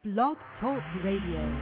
Blog Talk Radio.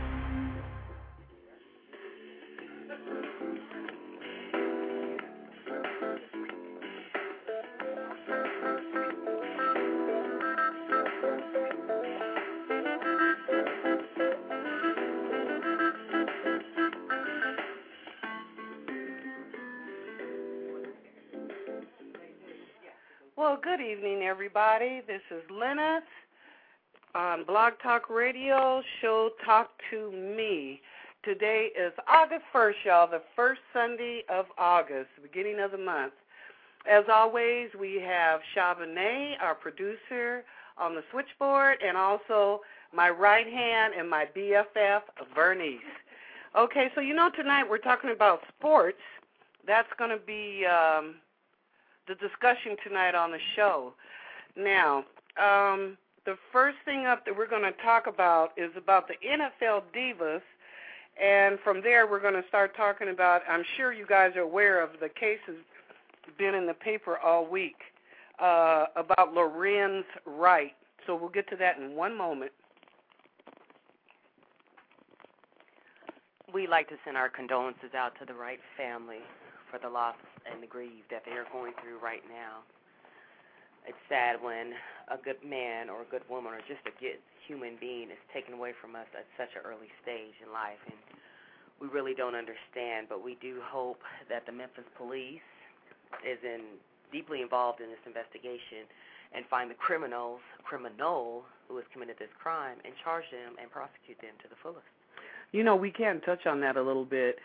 Well, good evening, everybody. This is Lena on Blog Talk Radio, show Talk to Me. Today is August 1st, y'all, the first Sunday of August, beginning of the month. As always, we have Chavonnet, our producer, on the switchboard, and also my right hand and my BFF, Vernice. Okay, so tonight we're talking about sports. That's going to be the discussion tonight on the show. Now, the first thing up that we're going to talk about is about the NFL Divas, and from there we're going to start talking about, I'm sure you guys are aware of the cases been in the paper all week about Lorenz Wright. So we'll get to that in one moment. We'd like to send our condolences out to the Wright family for the loss and the grief that they are going through right now. It's sad when a good man or a good woman or just a good human being is taken away from us at such an early stage in life, and we really don't understand, but we do hope that the Memphis police is deeply involved in this investigation and find the criminal who has committed this crime and charge them and prosecute them to the fullest. We can touch on that a little bit.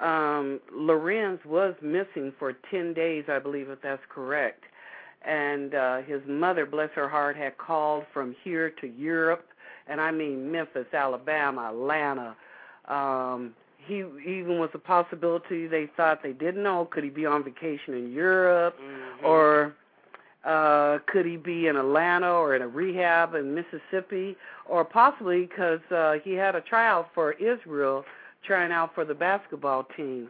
Lorenz was missing for 10 days, I believe, if that's correct. And his mother, bless her heart, had called from here to Europe, and I mean Memphis, Alabama, Atlanta. He even was a possibility. They thought, they didn't know, could he be on vacation in Europe, or could he be in Atlanta or in a rehab in Mississippi, or possibly because he had a tryout for Israel, trying out for the basketball team.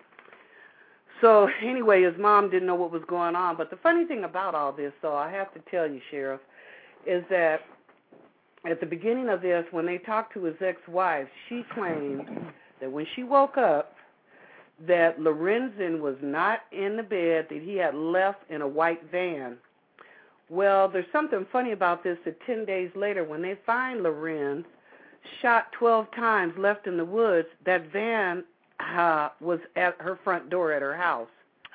So anyway, his mom didn't know what was going on. But the funny thing about all this, though, I have to tell you, Sheriff, is that at the beginning of this, when they talked to his ex-wife, she claimed that when she woke up, that Lorenzen was not in the bed, that he had left in a white van. Well, there's something funny about this, that 10 days later, when they find Lorenz shot 12 times, left in the woods, that van was at her front door at her house.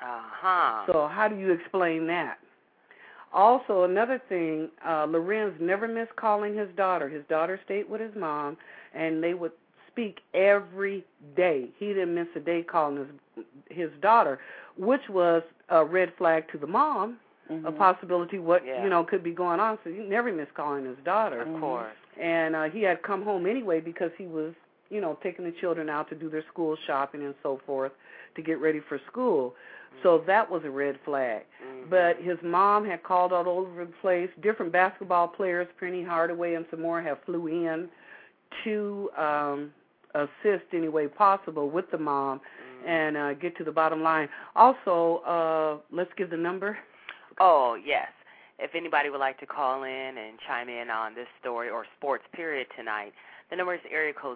So how do you explain that? Also, another thing, Lorenz never missed calling his daughter. His daughter stayed with his mom, and they would speak every day. He didn't miss a day calling his daughter, which was a red flag to the mom, a possibility could be going on. So he never missed calling his daughter. Of course. And he had come home anyway because he was taking the children out to do their school shopping and so forth to get ready for school. So that was a red flag. But his mom had called all over the place. Different basketball players, Penny Hardaway and some more, have flew in to assist any way possible with the mom and get to the bottom line. Also, let's give the number. Oh, yes. If anybody would like to call in and chime in on this story or sports period tonight, the number is area code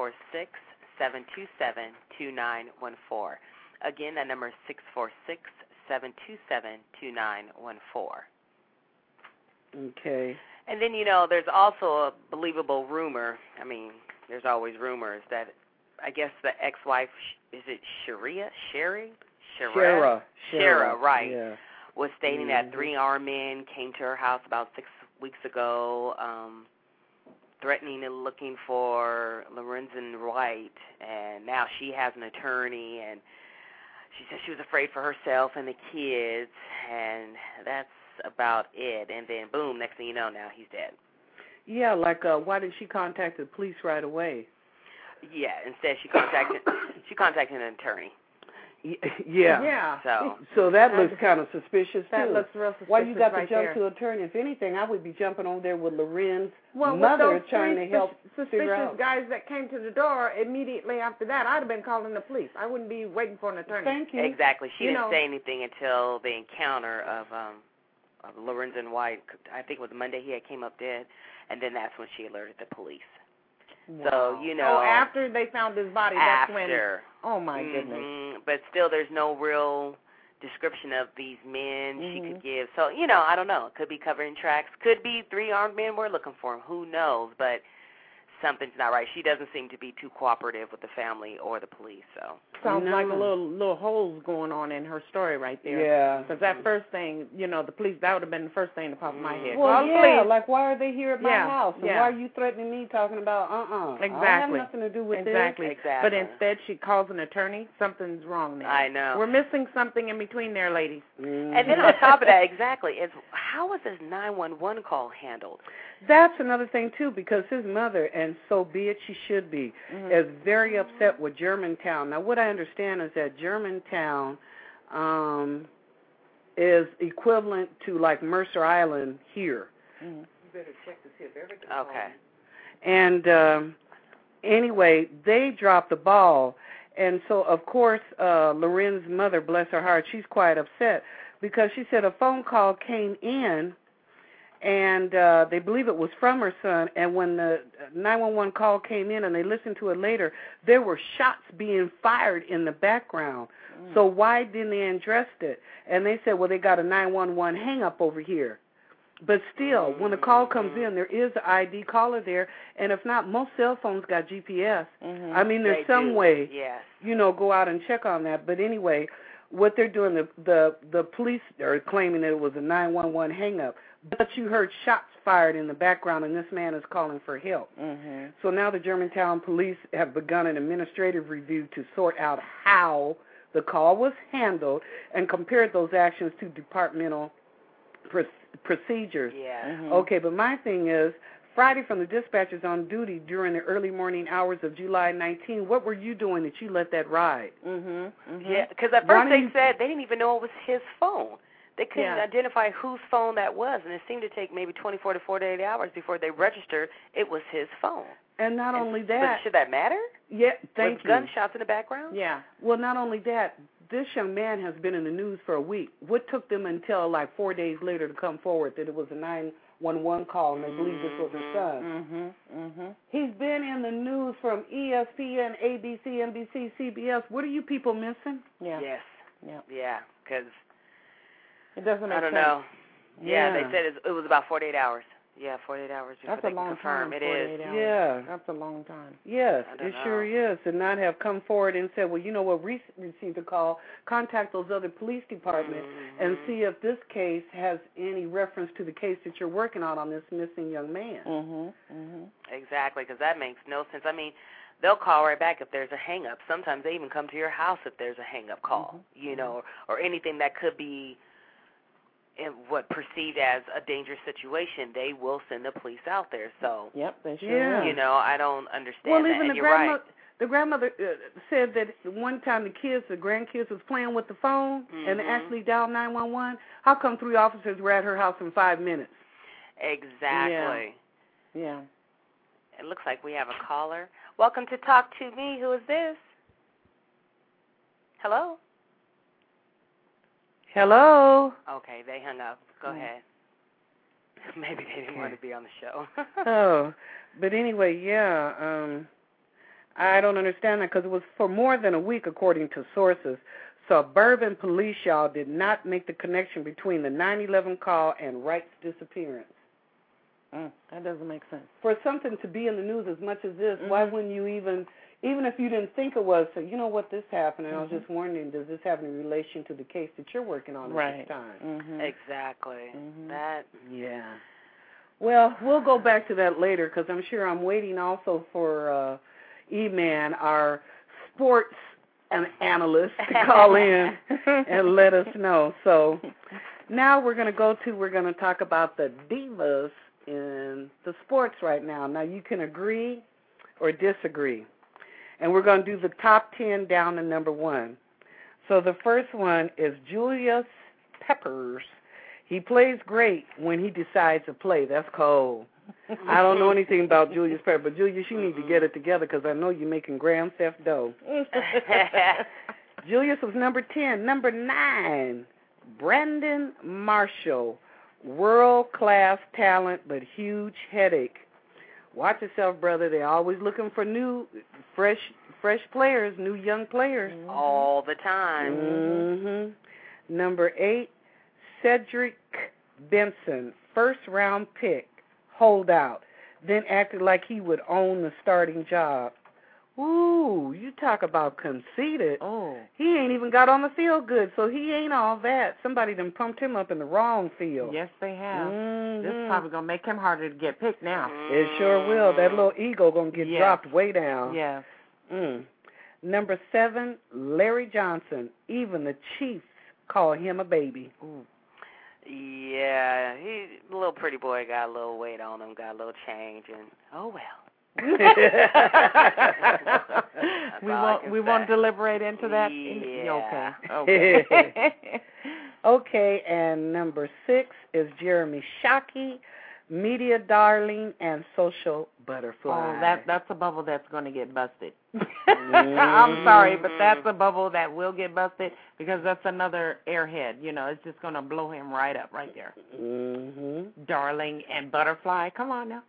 646-727-2914. Again, that number is 646-727-2914. Okay. And then, there's also a believable rumor. I mean, there's always rumors that I guess the ex-wife, is it Shera, right, yeah, was stating that 3 armed men came to her house about 6 weeks ago, threatening and looking for Lorenzen Wright, and now she has an attorney, and she said she was afraid for herself and the kids, and that's about it. And then, boom, next thing you know, now he's dead. Yeah, why didn't she contact the police right away? Yeah, instead she contacted an attorney. Yeah. So that looks kind of suspicious, That too. looks real suspicious. Why you got to right jump there. to attorney? If anything, I would be jumping over there with Lorenz's mother trying to help figure out. Suspicious guys that came to the door immediately after that, I'd have been calling the police. I wouldn't be waiting for an attorney. Thank you. Exactly. She didn't say anything until the encounter of Lorenzen White. I think it was Monday he had came up dead, and then that's when she alerted the police. Wow. So, you know. Oh, after they found his body, that's when. Oh, my goodness. But still, there's no real description of these men she could give. So, you know, I don't know. It could be covering tracks. Could be 3 armed men were looking for him. Who knows? But something's not right. She doesn't seem to be too cooperative with the family or the police. So sounds like a little holes going on in her story right there. Yeah. Because that first thing, you know, the police, that would have been the first thing to pop in my head. Well, police. like, why are they here at my house? And why are you threatening me talking about, Exactly. I have nothing to do with this. Exactly. But instead she calls an attorney. Something's wrong there. I know. We're missing something in between there, ladies. And then on top of that, how was this 911 call handled? That's another thing, too, because his mother, and so be it, she should be, is very upset with Germantown. Now, what I understand is that Germantown is equivalent to, like, Mercer Island here. You better check to see if everything's okay. And anyway, they dropped the ball. And so, of course, Loren's mother, bless her heart, she's quite upset because she said a phone call came in, and they believe it was from her son, and when the 911 call came in and they listened to it later, there were shots being fired in the background. So why didn't they address it? And they said, well, they got a 911 hang-up over here. But still, when the call comes in, there is an ID caller there, and if not, most cell phones got GPS. I mean, there's some way, you know, go out and check on that. But anyway, what they're doing, the police are claiming that it was a 911 hang-up, but you heard shots fired in the background, and this man is calling for help. So now the Germantown police have begun an administrative review to sort out how the call was handled and compared those actions to departmental procedures. Okay, but my thing is, Friday from the dispatchers on duty during the early morning hours of July 19, what were you doing that you let that ride? Yeah, because at first they said they didn't even know it was his phone. They couldn't identify whose phone that was, and it seemed to take maybe 24 to 48 hours before they registered it was his phone. And not only that. Should that matter? Yeah, thank you. Gunshots in the background? Yeah. Well, not only that, this young man has been in the news for a week. What took them until like 4 days later to come forward that it was a 911 call and they believe this was his son? He's been in the news from ESPN, ABC, NBC, CBS. What are you people missing? Yes. Yeah, because it doesn't make sense. I don't know. Yeah, they said it was about 48 hours. Yeah, 48 hours. That's a long time. It is. Yeah. That's a long time. Yes, it sure is. And not have come forward and said, well, you know what, we received a call, contact those other police departments and see if this case has any reference to the case that you're working on this missing young man. Exactly, because that makes no sense. I mean, they'll call right back if there's a hang-up. Sometimes they even come to your house if there's a hang-up call, you know, or anything that could be perceived as a dangerous situation. They will send the police out there. So, they sure will. You know, I don't understand well, that. Even and you're right. The grandmother said that one time the grandkids was playing with the phone and actually dialed 911. How come 3 officers were at her house in 5 minutes? Exactly. Yeah. It looks like we have a caller. Welcome to Talk to Me. Who is this? Hello? Hello? Okay, they hung up. Go ahead. Maybe they didn't want to be on the show. But anyway, I don't understand that because it was for more than a week, according to sources. Suburban police, y'all, did not make the connection between the 911 call and Wright's disappearance. That doesn't make sense. For something to be in the news as much as this, why wouldn't you even if you didn't think it was, say, you know what, this happened, and I was just wondering, does this have any relation to the case that you're working on at this time? Exactly. That. Yeah. Well, we'll go back to that later because I'm sure I'm waiting also for E-Man, our sports analyst, to call in and let us know. So now we're going to talk about the divas in the sports right now. Now, you can agree or disagree. And we're going to do the top 10 down to number 1. So the first one is Julius Peppers. He plays great when he decides to play. That's cold. I don't know anything about Julius Peppers, but Julius, you need to get it together because I know you're making Grand Theft dough. Julius was number 10. Number 9, Brandon Marshall. World-class talent, but huge headache. Watch yourself, brother. They're always looking for new, fresh players, new young players. All the time. Mm-hmm. Number 8, Cedric Benson, first-round pick, holdout, then acted like he would own the starting job. Ooh, you talk about conceited. Oh. He ain't even got on the field good, so he ain't all that. Somebody done pumped him up in the wrong field. Yes, they have. Mm-hmm. This is probably going to make him harder to get picked now. It sure will. That little ego going to get dropped way down. Yes. Number 7, Larry Johnson. Even the Chiefs call him a baby. Ooh. Yeah, the little pretty boy got a little weight on him, got a little change, and oh well. we won't deliberate into that. Yeah. Okay. Okay, and number 6 is Jeremy Shockey, media darling and social butterfly. Oh, that's a bubble that's going to get busted. I'm sorry, but that's a bubble that will get busted because that's another airhead. It's just going to blow him right up right there. Mm-hmm. Darling and butterfly. Come on now.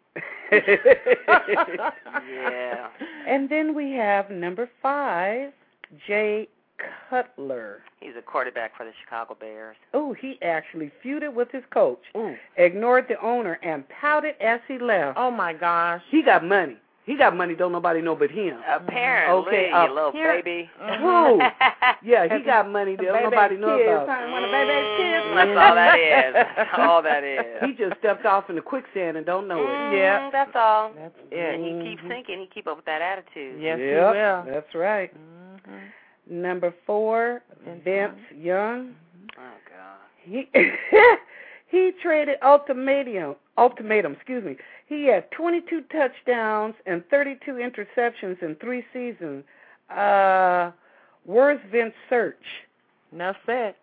Yeah. And then we have number 5, Jay Cutler. He's a quarterback for the Chicago Bears. Oh, he actually feuded with his coach, Ooh. ignored the owner, and pouted as he left. Oh, my gosh. He got money. He got money don't nobody know but him. Apparently, Okay, you little baby. Who? Yeah, he got money that nobody know about. One of baby's kids. That's all that is. That's all that is. He just stepped off in the quicksand and don't know it. Yeah. That's all. That's And it. he keeps thinking. He keep up with that attitude. Yes, he Yep, will. that's right. Mm-hmm. Number 4, Vince Young. Oh, God. He traded ultimatum. He had 22 touchdowns and 32 interceptions in 3 seasons. Where's Vince Search? Enough said.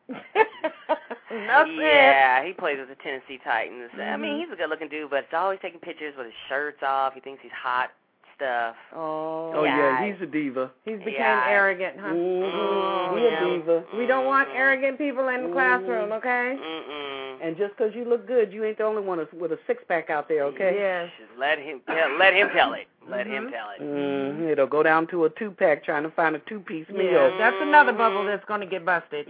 Yeah, he plays with the Tennessee Titans. I mean, he's a good-looking dude, but he's always taking pictures with his shirts off. He thinks he's hot stuff. Oh yeah, he's a diva. He's became arrogant, huh? Mm-hmm. He's a diva. We don't want arrogant people in the classroom, okay? And just because you look good, you ain't the only one with a six-pack out there, okay? Yes. Just let him tell it. Let him tell it. It'll go down to a 2-pack trying to find a 2-piece meal. Yeah, that's another bubble that's going to get busted.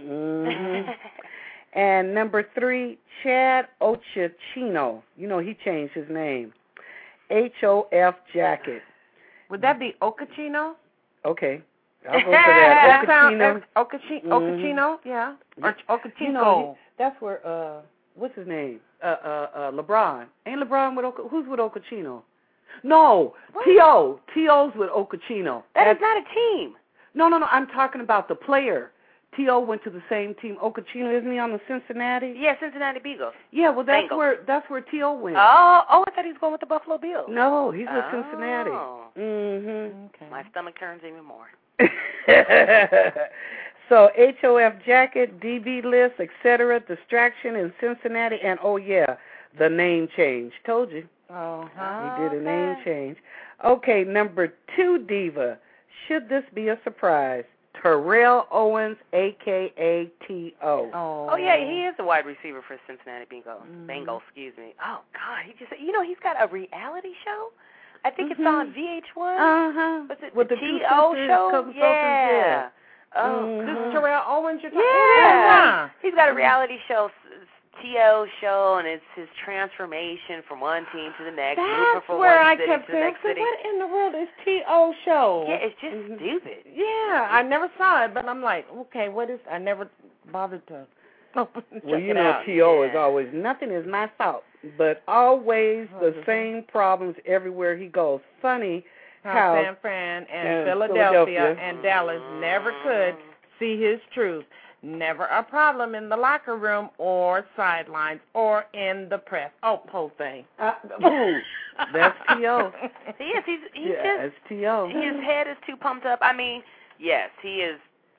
And number 3, Chad Ochachino. He changed his name. HOF Jacket. Would that be Okachino? Okay. I'll go for that. Okachino. Okachino, yeah. Or Okachino. That's where, what's his name? LeBron. Ain't LeBron with who's with Okachino? No, T.O. T.O.'s with Okachino. That is not a team. No, I'm talking about the player. T.O. went to the same team. Okachino, isn't he on the Cincinnati? Yeah, Cincinnati Beagles. Yeah, well, that's Bengals. where T.O. went. Oh, I thought he was going with the Buffalo Bills. No, he's with Cincinnati. Okay. My stomach turns even more. So, HOF Jacket, DB list, etc., distraction in Cincinnati, and the name change. Told you. He did a name change. Okay, number 2 diva. Should this be a surprise? Terrell Owens, a.k.a. T.O. Oh, yeah, he is a wide receiver for Cincinnati Bengals, excuse me. Oh, God, he's got a reality show? I think it's on VH1. What's it, with the T.O. show? Yeah. This is Terrell Owens you're talking about? He's got a reality show, T.O. show, and it's his transformation from one team to the next. That's from where one I city kept to the saying, next so city. what in the world is T.O. show? Yeah, it's just stupid. Yeah, I never saw it, but I'm like, okay, I never bothered to open it. Well, T.O. is always, nothing is my fault, but always the same problems everywhere he goes. Funny how San Fran and Philadelphia and Dallas never could see his truth. Never a problem in the locker room or sidelines or in the press. Oh, poor thing. That's T.O. He is. He's that's T.O. His head is too pumped up. I mean, yes, he is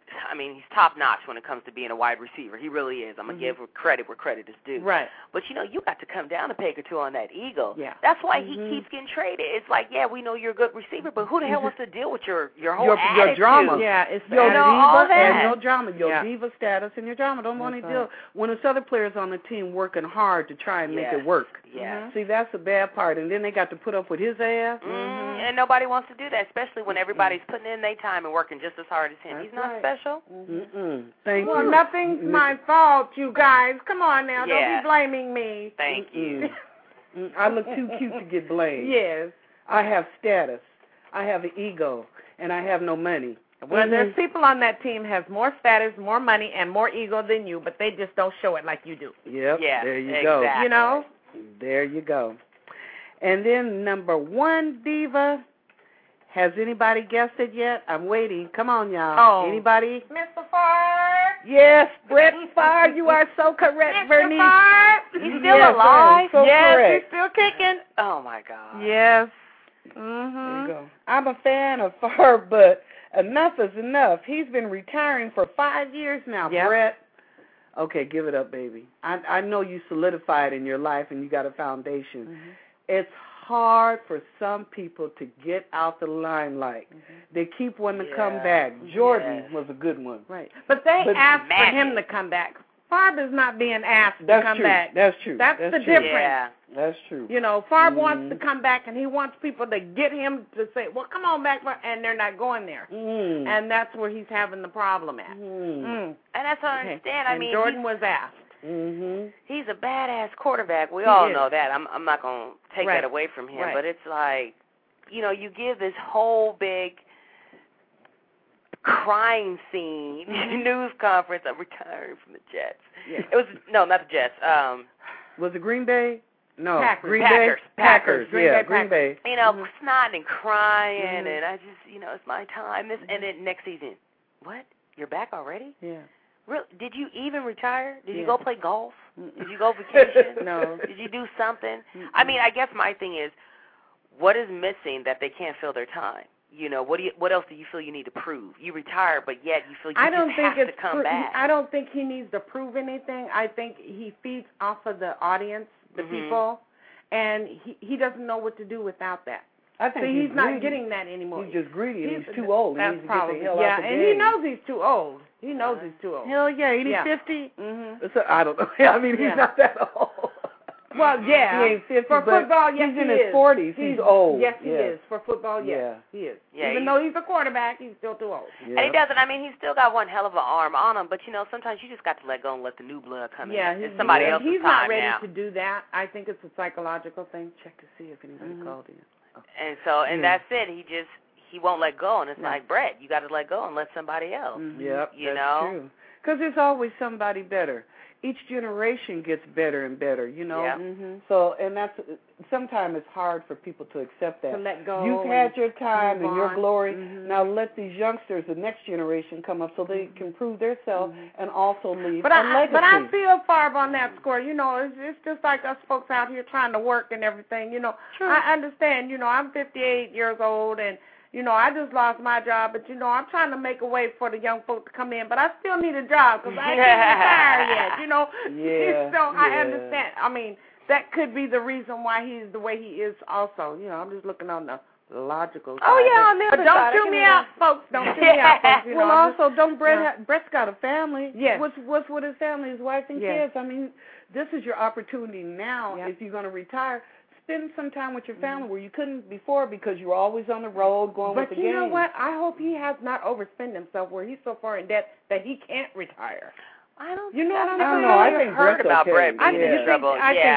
I mean, he's top notch when it comes to being a wide receiver. He really is. I'm gonna give credit where credit is due. Right. But you got to come down a peg or two on that ego. Yeah. That's why he keeps getting traded. It's like, yeah, we know you're a good receiver, but who the hell wants to deal with your whole attitude? Your drama. Yeah, it's your diva all that. and your drama, your diva status and your drama. Don't want to deal when it's other players on the team working hard to try and make it work. Yeah. See, that's the bad part, and then they got to put up with his ass. And nobody wants to do that, especially when everybody's putting in their time and working just as hard as him. That's He's not right. special. Thank Well, you. nothing's my fault, you guys. Come on now, Yeah. don't be blaming me. Thank you. I look too cute to get blamed. Yes. I have status. I have an ego, and I have no money. Well, there's people on that team has more status, more money, and more ego than you, but they just don't show it like you do. Yep. Yeah, There you go. exactly. You know? There you go. And then number 1 diva. Has anybody guessed it yet? I'm waiting. Come on, y'all. Oh. Anybody? Mr. Favre. Yes, Brett Favre. You are so correct, Mr. Bernice. Favre. He's still alive? So yes, correct. he's still kicking. Oh, my God. Yes. There you go. I'm a fan of Favre, but enough is enough. He's been retiring for 5 years now, Brett. Okay, give it up, baby. I know you solidified in your life and you got a foundation. It's hard for some people to get out the limelight. They keep wanting to come back. Jordan was a good one. Right. But they asked for him to come back. Favre is not being asked to come back. That's true. That's the true. difference. Yeah. That's true. You know, Favre wants to come back, and he wants people to get him to say, well, come on back, and they're not going there. And that's where he's having the problem at. And that's what I understand. I and mean, Jordan was asked. He's a badass quarterback. We all know that. I'm not going to take that away from him. Right. But it's like, you give this whole big crime scene news conference. I'm retiring from the Jets. It was, no, not the Jets. Was it Green Bay? No. Packers. Green Packers. Bay? Packers. Green Bay Green Bay. Snotting and crying, and I just, it's my time. And then next season, what? You're back already? Yeah. Really? Did you even retire? Did you go play golf? Did you go vacation? No. Did you do something? I mean, I guess my thing is, what is missing that they can't fill their time? What else do you feel you need to prove? You retired, but yet you feel you have to come back. I don't think he needs to prove anything. I think he feeds off of the audience, the people, and he doesn't know what to do without that. I think he's not getting that anymore. He's just greedy and he's too old. That's he needs to probably, get the hell out the and game. he knows he's too old. He knows he's too old. Hell yeah, ain't he 50? So, I don't know. I mean, he's Yeah. not that old. Well, yeah. He ain't 50, for but football, yes, he's in he his is. 40s. He's old. Yes, he is. For football, yes, he is. Yeah, Even though he's a quarterback, he's still too old. And he doesn't. I mean, he's still got one hell of an arm on him, but, sometimes you just got to let go and let the new blood come in. It's somebody else's he's time not ready now. to do that. I think it's a psychological thing. Check to see if anybody called in. And so, that's it. He won't let go, and it's like, Brett, you got to let go and let somebody else. Yep, you that's know? true. Because there's always somebody better. Each generation gets better and better, Yeah. So, and that's, sometimes it's hard for people to accept that. To let go. You've had your time move and your on. glory. Now let these youngsters, the next generation, come up so they can prove themselves and also leave a legacy. But I feel Favre on that score. It's just like us folks out here trying to work and everything. Sure. I understand. I'm 58 years old and. I just lost my job, but, I'm trying to make a way for the young folk to come in. But I still need a job because I can't retire yet, So I understand. I mean, that could be the reason why he's the way he is also. I'm just looking on the logical side. Oh, yeah, on the other But don't side. chew me out, folks. Don't chew me out, folks. Well, also, don't Brett's got a family. Yes. What's with his family, his wife and Yes. kids? I mean, this is your opportunity now if you're going to retire. Spend some time with your family where you couldn't before because you were always on the road going with the game. But you know what? I hope he has not overspent himself where he's so far in debt that he can't retire. I don't. You know what I'm I saying? don't know. I I've think heard Brett's about okay. Brett I being think- in trouble.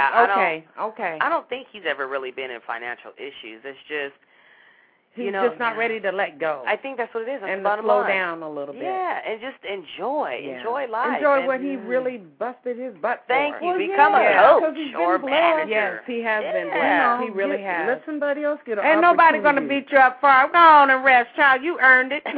Okay. I don't think he's ever really been in financial issues. It's just he's just not ready to let go. I think that's what it is. That's and the to bottom slow line. down a little bit. Yeah, and just enjoy life. Enjoy and what he really busted his butt for. Thank you. Well, Become a because coach he's or been manager. Yes, he has been. Yeah. He really has. Let somebody else get an Ain't nobody going to opportunity. beat you up for it. Go on and rest, child. You earned it.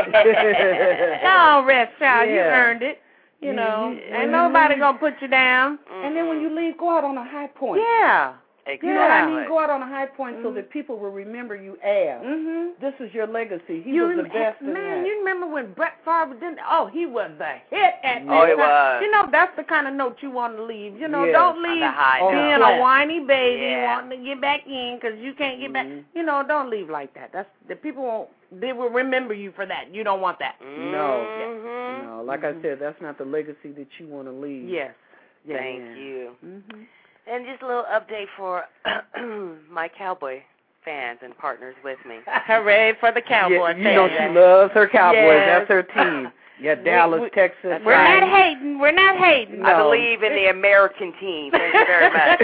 Go on, rest, child. You earned it. Ain't nobody going to put you down. And then when you leave, go out on a high point. Yeah. Exactly. You know what I mean? Go out on a high point so that people will remember you as. This is your legacy. He was the best in that. Man, you remember when Brett Favre did? Oh, he was the hit at that he time. was. You know, that's the kind of note you want to leave. You know, don't leave being note. a whiny baby wanting to get back in because you can't get back. You know, don't leave like that. That's the people won't. They will remember you for that. You don't want that. No. Like I said, that's not the legacy that you want to leave. Yes. Thank you. And just a little update for my Cowboy fans and partners with me. Hooray for the Cowboy fans. You know she loves her Cowboys. That's her team. Yeah, Dallas, Texas. We're not hating. We're not hating. No. I believe in the American team. Thank you very much.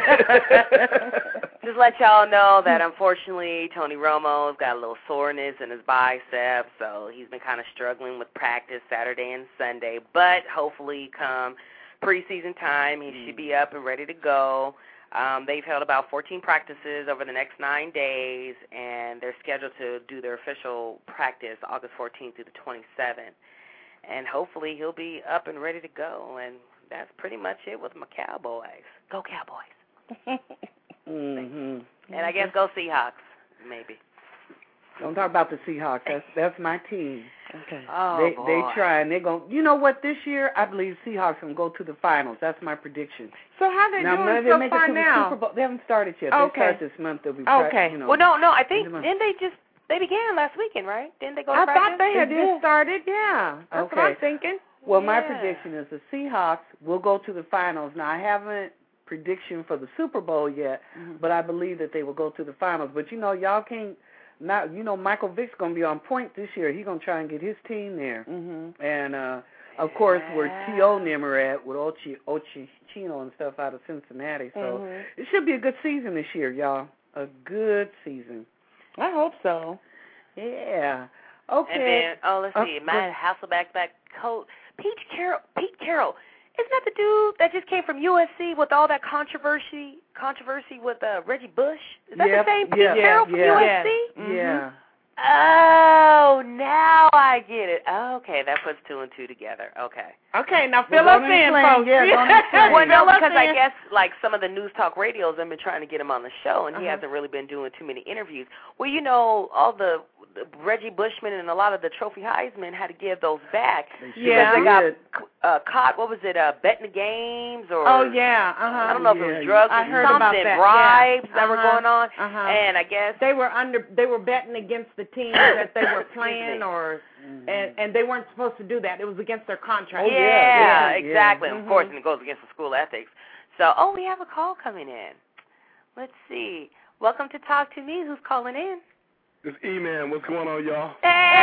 Just let y'all know that unfortunately Tony Romo's got a little soreness in his bicep, so he's been kind of struggling with practice Saturday and Sunday. But hopefully come preseason time, he should be up and ready to go. They've held about 14 practices over the next 9 days, and they're scheduled to do their official practice August 14th through the 27th. And hopefully he'll be up and ready to go. And that's pretty much it with my Cowboys. Go Cowboys. And I guess go Seahawks, maybe. Don't talk about the Seahawks. That's my team. Okay. Oh, they try, and they're going. You know what? This year, I believe Seahawks going to go to the finals. That's my prediction. So how they doing so far now? Super Bowl. They haven't started yet. They start this month. They'll be okay. Well, no. I think didn't they began last weekend, right? Didn't they go to practice? I thought they had just started. Yeah. That's what I'm thinking. Well, my prediction is the Seahawks will go to the finals. Now, I haven't prediction for the Super Bowl yet, but I believe that they will go to the finals. But you know, y'all can't. Now, you know, Michael Vick's going to be on point this year. He's going to try and get his team there. And, of course, where T.O. and them are at with Ochechino and stuff out of Cincinnati. So it should be a good season this year, y'all. A good season. I hope so. Yeah. Okay. And then, let's see. Matt Hasselbeck, coach. Pete Carroll. Isn't that the dude that just came from USC with all that controversy with Reggie Bush? Is that the same Pete Carroll from USC? Yeah. Oh, now I get it. Okay, that puts 2 and 2 together. Okay. Okay, now fill us in, folks. Well, no, because I guess like some of the news talk radios have been trying to get him on the show, and he hasn't really been doing too many interviews. Well, you know, all the Reggie Bushman and a lot of the Trophy Heisman had to give those back because they got caught. What was it? Betting the games or? Oh yeah. I don't know if it was drugs I or heard something, about that. bribes that were going on, and I guess they were betting against the team that they were playing, or and they weren't supposed to do that. It was against their contract. Yeah, exactly. Of course, and it goes against the school ethics. So, we have a call coming in. Let's see. Welcome to Talk to Me. Who's calling in? It's E-Man. What's going on, y'all?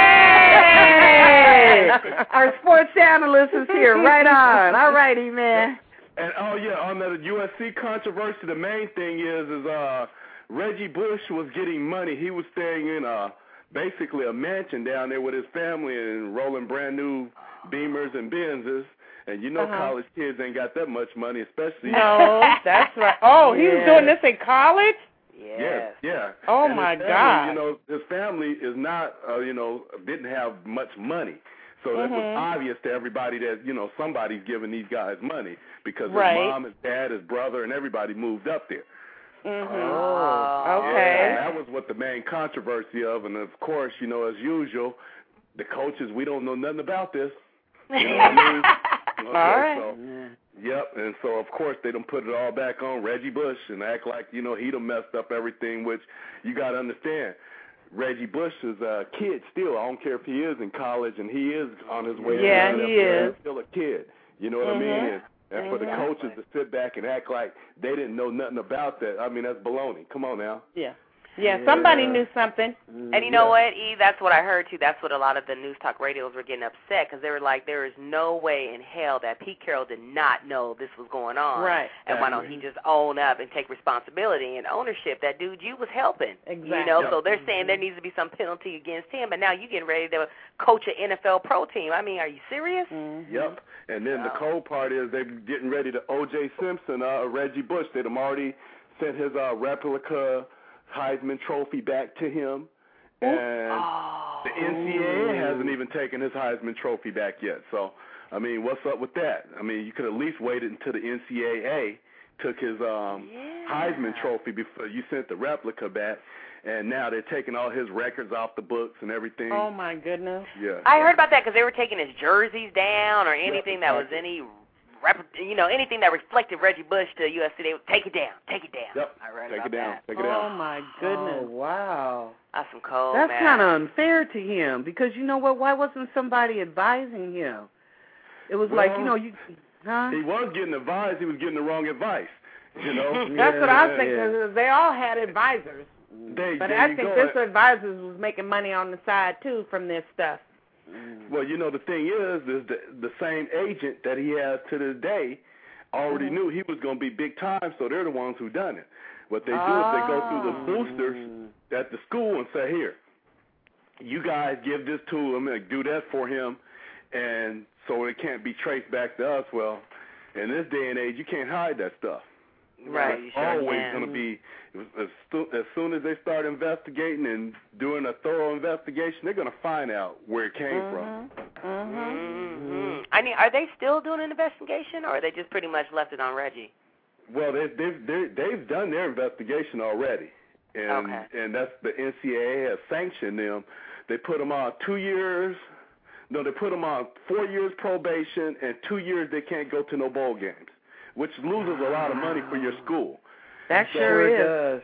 Hey! Our sports analyst is here. Right on. All right, E-Man. And, on the USC controversy, the main thing is Reggie Bush was getting money. He was staying in basically a mansion down there with his family and rolling brand new Beamers and Benzes. And you know college kids ain't got that much money, especially. No, that's right. Oh, he was doing this in college? Yes. Yeah. Oh, and my his family, God. You know, his family is not, didn't have much money. So that was obvious to everybody that, you know, somebody's giving these guys money because his mom, his dad, his brother, and everybody moved up there. Oh, okay. Yeah, and that was what the main controversy of. And, of course, you know, as usual, the coaches, we don't know nothing about this. You know what I mean? Okay, all right. So, and so, of course, they done put it all back on Reggie Bush and act like, you know, he done messed up everything, which you got to understand. Reggie Bush is a kid still. I don't care if he is in college and he is on his way. Yeah, he is. He's still a kid. You know what I mean? And for the coaches to sit back and act like they didn't know nothing about that, I mean, that's baloney. Come on now. Yeah, somebody knew something. And you know what, E? That's what I heard, too. That's what a lot of the news talk radios were getting upset because they were like, there is no way in hell that Pete Carroll did not know this was going on. Right. And why don't he just own up and take responsibility and ownership that, dude, you was helping. Exactly. You know, so they're saying there needs to be some penalty against him, but now you getting ready to coach an NFL pro team. I mean, are you serious? Yep. And then the cold part is they're getting ready to O.J. Simpson, Reggie Bush. They'd already sent his replica Heisman Trophy back to him, and the NCAA hasn't even taken his Heisman Trophy back yet. So, I mean, what's up with that? I mean, you could at least wait until the NCAA took his Heisman Trophy before you sent the replica back, and now they're taking all his records off the books and everything. Oh, my goodness. Yeah. I heard about that because they were taking his jerseys down or anything that was anything that reflected Reggie Bush to USC. They would take it down. Yep. I read take about it down. that. Take it down. Oh, my goodness. Oh, wow. That's some cold. That's man. kind of unfair to him because you know what? Why wasn't somebody advising him? It was like, you know, huh? He was getting advice. He was getting the wrong advice. You know. That's what I was thinking. Cause they all had advisors. But I think this advisor was making money on the side, too, from this stuff. Well, you know, the thing is the same agent that he has to this day already knew he was going to be big time, so they're the ones who done it. What they do is they go through the boosters at the school and say, here, you guys give this to him and do that for him, and so it can't be traced back to us. Well, in this day and age, you can't hide that stuff. Right. It's always going to be, as soon as they start investigating and doing a thorough investigation, they're going to find out where it came from. I mean, are they still doing an investigation, or are they just pretty much left it on Reggie? Well, they've done their investigation already, and that's the NCAA has sanctioned them. They put them on 2 years. No, they put them on 4 years probation and 2 years they can't go to no bowl games, which loses a lot of money for your school. That sure is.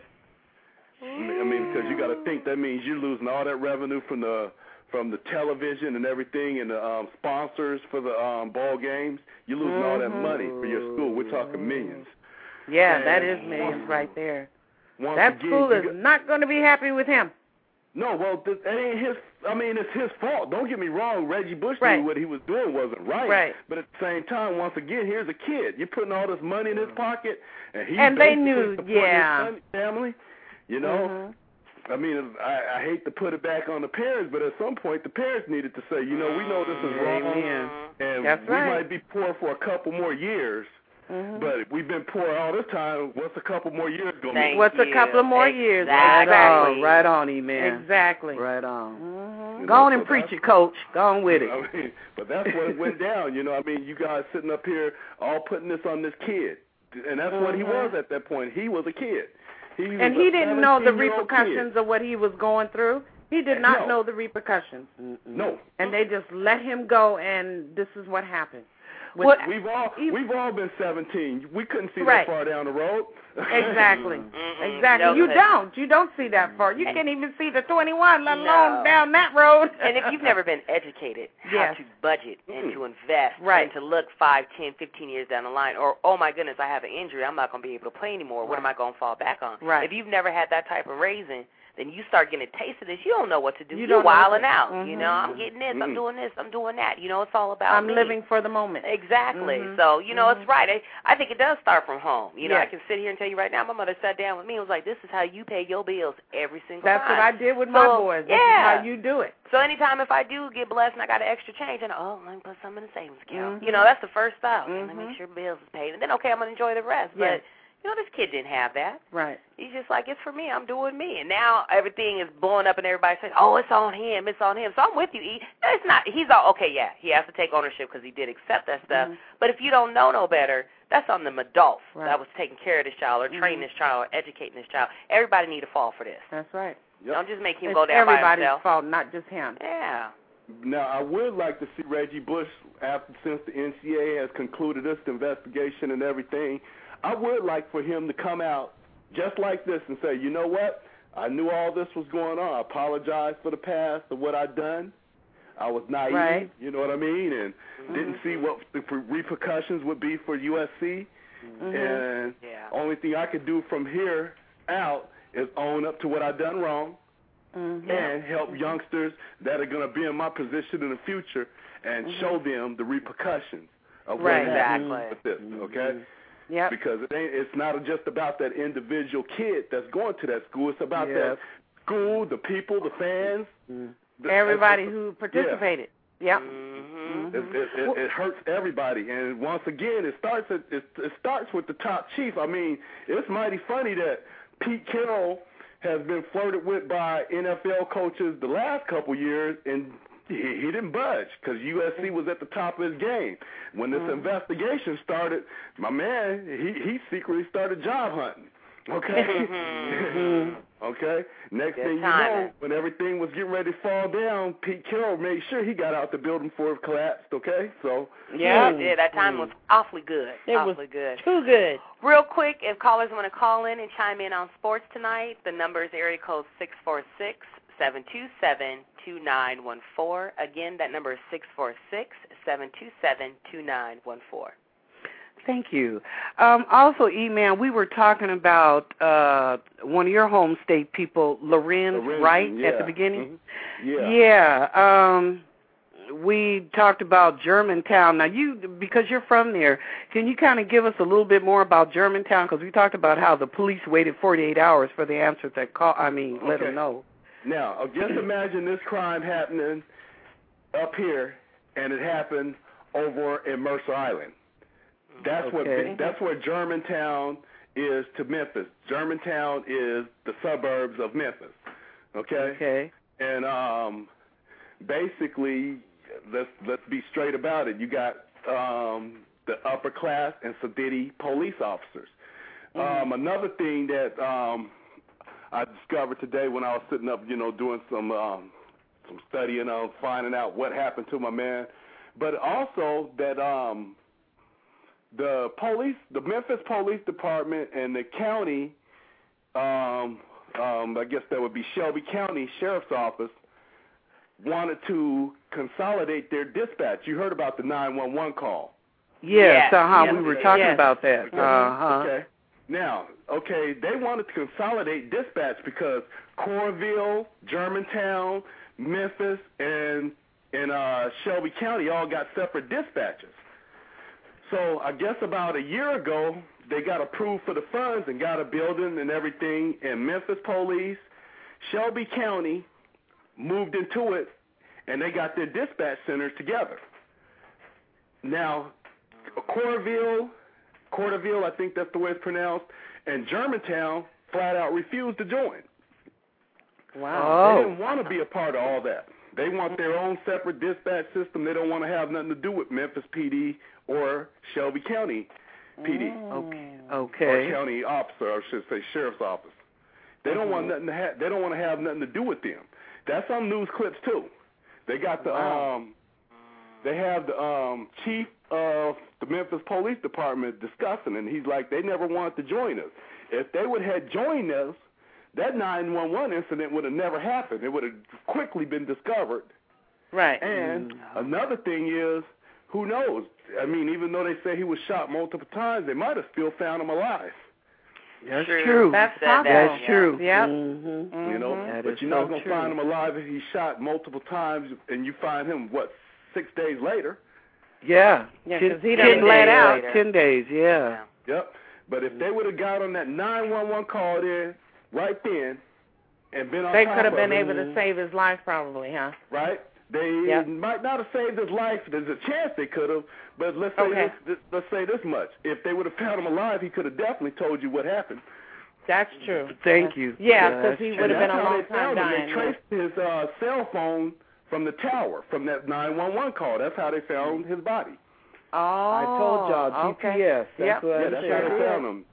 I mean, because you got to think that means you're losing all that revenue from the television and everything, and the sponsors for the bowl games. You're losing all that money for your school. We're talking millions. Yeah, and that is millions right there. That school is not going to be happy with him. No, well, that ain't his. I mean, it's his fault. Don't get me wrong. Reggie Bush knew what he was doing wasn't right. Right. But at the same time, once again, here's a kid. You're putting all this money in his pocket, and he's they knew, supporting his family. You know. I mean, I hate to put it back on the parents, but at some point, the parents needed to say, you know, we know this is wrong, and we might be poor for a couple more years. But we've been poor all this time. What's a couple more years going to be? What's a couple of more years? Exactly. Right on, E-Man. Exactly. Right on. Go on and preach it, Coach. Go on with it. I mean, but that's what it went down. You know, I mean, you guys sitting up here all putting this on this kid. And that's what he was at that point. He was a kid. He didn't know the repercussions of what he was going through. He did not know the repercussions. No. And they just let him go, and this is what happened. We've all been 17. We couldn't see that far down the road. Exactly. Exactly. You don't see that far. You can't even see the 21, let alone down that road. And if you've never been educated how to budget and to invest and to look 5, 10, 15 years down the line, or, oh, my goodness, I have an injury, I'm not going to be able to play anymore. What am I going to fall back on? Right. If you've never had that type of raising, then you start getting a taste of this. You don't know what to do. You're wilding out. You know, I'm getting this, I'm doing this, I'm doing that. You know, it's all about me. living for the moment. Exactly. So, you know, it's right. I think it does start from home. You know, I can sit here and tell you right now, my mother sat down with me and was like, this is how you pay your bills every single time. That's what I did with my boys. This is how you do it. So anytime if I do get blessed and I got an extra change, and let me put some in the savings account. You know, that's the first thought. Let me make sure bills is paid. And then, okay, I'm going to enjoy the rest. But, you know, this kid didn't have that. Right. He's just like, it's for me. I'm doing me. And now everything is blowing up and everybody says, oh, it's on him. It's on him. So I'm with you, E. No, it's not. He's all, okay, yeah, he has to take ownership because he did accept that stuff. But if you don't know no better, that's on the adults that was taking care of this child or training this child or educating this child. Everybody need to fall for this. That's right. Don't just make him go down by himself. It's everybody's fault, not just him. Yeah. Now, I would like to see Reggie Bush, since the NCAA has concluded this investigation and everything, I would like for him to come out just like this and say, you know what, I knew all this was going on. I apologize for the past of what I've done. I was naive, you know what I mean, and didn't see what the repercussions would be for USC. And only thing I could do from here out is own up to what I've done wrong and help youngsters that are going to be in my position in the future and show them the repercussions of what happens with this, okay? Yep. Because it's not just about that individual kid that's going to that school. It's about that school, the people, the fans. Everybody who participated. Yep. It hurts everybody. And once again, it starts with the top chief. I mean, it's mighty funny that Pete Carroll has been flirted with by NFL coaches the last couple years, and he didn't budge because USC was at the top of his game. When this investigation started, my man, he secretly started job hunting. Okay? Okay? Next thing you know, when everything was getting ready to fall down, Pete Carroll made sure he got out the building before it collapsed, okay? So yeah, that time was awfully good. Awfully good. Too good. Real quick, if callers want to call in and chime in on sports tonight, the number is area code 646-727-2914. Again, that number is 646-727-2914. Thank you. Also, E-Man, we were talking about one of your home state people, Lorenz Wright, at the beginning. Yeah. We talked about Germantown. Now, because you're from there, can you kind of give us a little bit more about Germantown? Because we talked about how the police waited 48 hours for the answer to that call. Let them know. Now, just imagine this crime happening up here, and it happened over in Mercer Island. That's what Germantown is to Memphis. Germantown is the suburbs of Memphis. Okay. And basically, let's be straight about it. You got the upper class and sedity police officers. Another thing that I discovered today when I was sitting up, doing some studying on finding out what happened to my man, but also that the Memphis Police Department and the county, I guess that would be Shelby County Sheriff's Office, wanted to consolidate their dispatch. You heard about the 911 call. Yes, we were talking about that. Okay. Now, they wanted to consolidate dispatch because Coralville, Germantown, Memphis, and Shelby County all got separate dispatches. So I guess about a year ago, they got approved for the funds and got a building and everything, and Memphis Police, Shelby County moved into it, and they got their dispatch centers together. Now, Coralville, I think that's the way it's pronounced, and Germantown flat out refused to join. Wow. They didn't want to be a part of all that. They want their own separate dispatch system. They don't want to have nothing to do with Memphis PD or Shelby County PD. Okay. Or county officer, or I should say sheriff's office. They don't want nothing to they don't want to have nothing to do with them. That's on news clips too. They got the they have the chief of the Memphis Police Department discussing, and he's like, they never wanted to join us. If they would have joined us, that 911 incident would have never happened. It would have quickly been discovered. Right. And another thing is, who knows? I mean, even though they say he was shot multiple times, they might have still found him alive. That's true. That's possible. That's true. Yep. You know, but you're not going to find him alive if he's shot multiple times and you find him, 6 days later? Yeah. Because he didn't let out. Later. 10 days, yeah. Yep. But if they would have got on that 911 call there right then and been on they top could have of been him, able to save his life probably, huh? Right? They might not have saved his life. There's a chance they could have, but let's say let's say this much. If they would have found him alive, he could have definitely told you what happened. That's true. Thank you. Yeah, because he would have been a long time dying. They traced his cell phone from the tower, from that 911 call. That's how they found his body. Oh, I told y'all, GPS. That's what that's how they found him.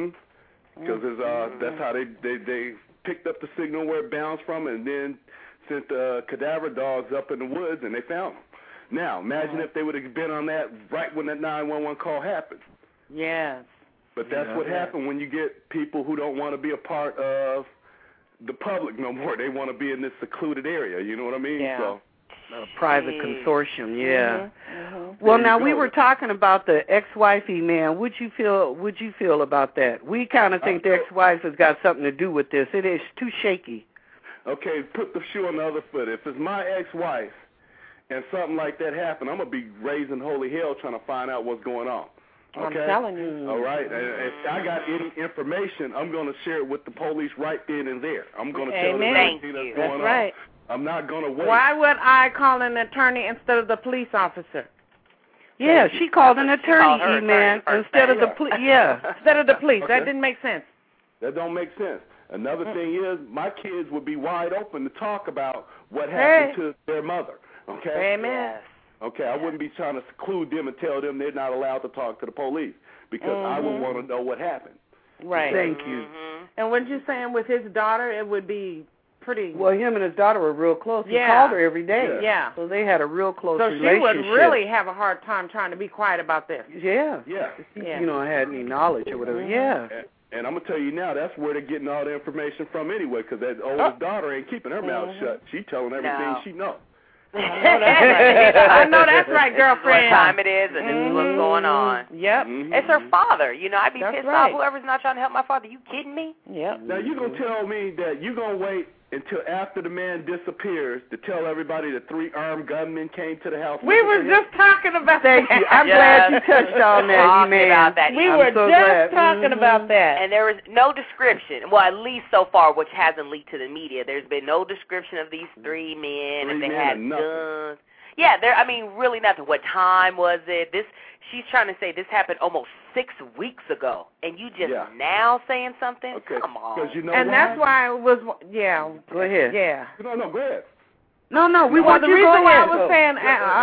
Because that's how they picked up the signal where it bounced from, and then sent cadaver dogs up in the woods, and they found him. Now, imagine if they would have been on that right when that 911 call happened. Yes. But that's what happened when you get people who don't want to be a part of the public no more. They want to be in this secluded area. You know what I mean? Yeah. So, a private consortium, yeah. There Well, you now go. we were talking about the ex-wifey, man. Would you feel about that? We kind of think the ex-wife has got something to do with this. It is too shaky. Okay, put the shoe on the other foot. If it's my ex-wife and something like that happened, I'm going to be raising holy hell trying to find out what's going on. Okay? I'm telling you. All right? And if I got any information, I'm going to share it with the police right then and there. I'm going to tell them everything that's going on. That's right. I'm not going to wait. Why would I call an attorney instead of the police officer? Yeah, she called an attorney, man, instead of the police. Yeah. Instead of the police. That didn't make sense. That don't make sense. Another thing is, my kids would be wide open to talk about what happened to their mother. Okay? Amen. Yes. Okay, I wouldn't be trying to seclude them and tell them they're not allowed to talk to the police because I would want to know what happened. Right. Thank you. And what you're saying with his daughter, it would be pretty. Well, him and his daughter were real close. He Yeah. called her every day. Yeah. So they had a real close So relationship. she would really have a hard time trying to be quiet about this. Yeah. Yeah. Yeah. You know, had any knowledge or whatever. Yeah. And I'm going to tell you now, that's where they're getting all the information from anyway, because that oldest daughter ain't keeping her mouth shut. She telling everything she knows. I know that's right, girlfriend. What time it is, and this is what's going on. Yep. It's her father. You know, I'd be That's pissed right. off. Whoever's not trying to help my father. You kidding me? Yep. Now, you going to tell me that you're going to wait until after the man disappears to tell everybody the 3 armed gunmen came to the house? We were just talking about Thank that. you. I'm glad you touched on that, Talking man. about that. We I'm were so just glad. talking about that. And there was no description. Well, at least so far, which hasn't leaked to the media. There's been no description of these 3 men, if they had guns. Yeah, I mean, really nothing. What time was it? She's trying to say this happened almost 6 weeks ago, and you just now saying something? Okay. Come on. Because you know And why? that's why it was, Go ahead. Yeah. No, go ahead. No, we Well, want the you to reason go why I ahead. was saying,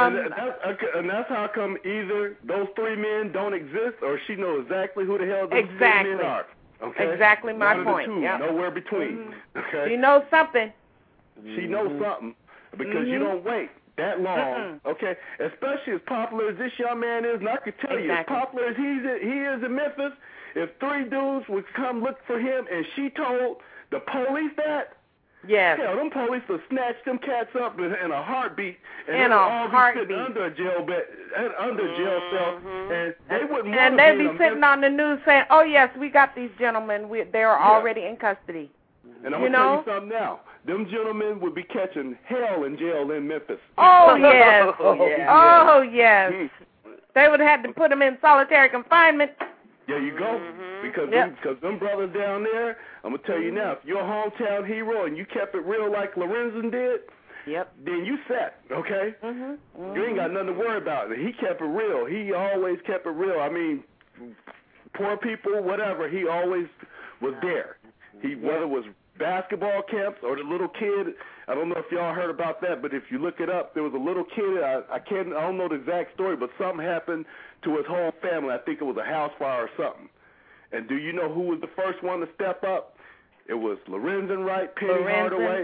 And that's how come either those 3 men don't exist or she knows exactly who the hell those 3 Exactly. men are. Okay? Exactly my One point. Of the 2, Yep. nowhere between. Okay? you know something. She knows something because you don't wait that long, okay? Especially as popular as this young man is, and I can tell you, as popular as he is in Memphis, if 3 dudes would come look for him and she told the police that, hell, them police would snatch them cats up in a heartbeat, and In they would a all heartbeat. be sitting under a jail bed, under a jail cell, and they wouldn't And want they'd to be in a sitting on the news saying, "Oh yes, we got these gentlemen. They're already in custody." And I'm going to tell you something now. Them gentlemen would be catching hell in jail in Memphis. Oh yes. Oh, Oh yes. They would have to put them in solitary confinement. There you go. Because them brothers down there, I'm going to tell you now, if you're a hometown hero and you kept it real like Lorenzen did, then you set, okay? You ain't got nothing to worry about. He kept it real. He always kept it real. I mean, poor people, whatever, he always was there. Whether it was basketball camps or the little kid, I don't know if y'all heard about that, but if you look it up, there was a little kid, I don't know the exact story, but something happened to his whole family. I think it was a house fire or something. And do you know who was the first one to step up? It was Lorenzen Wright, Penny Hardaway,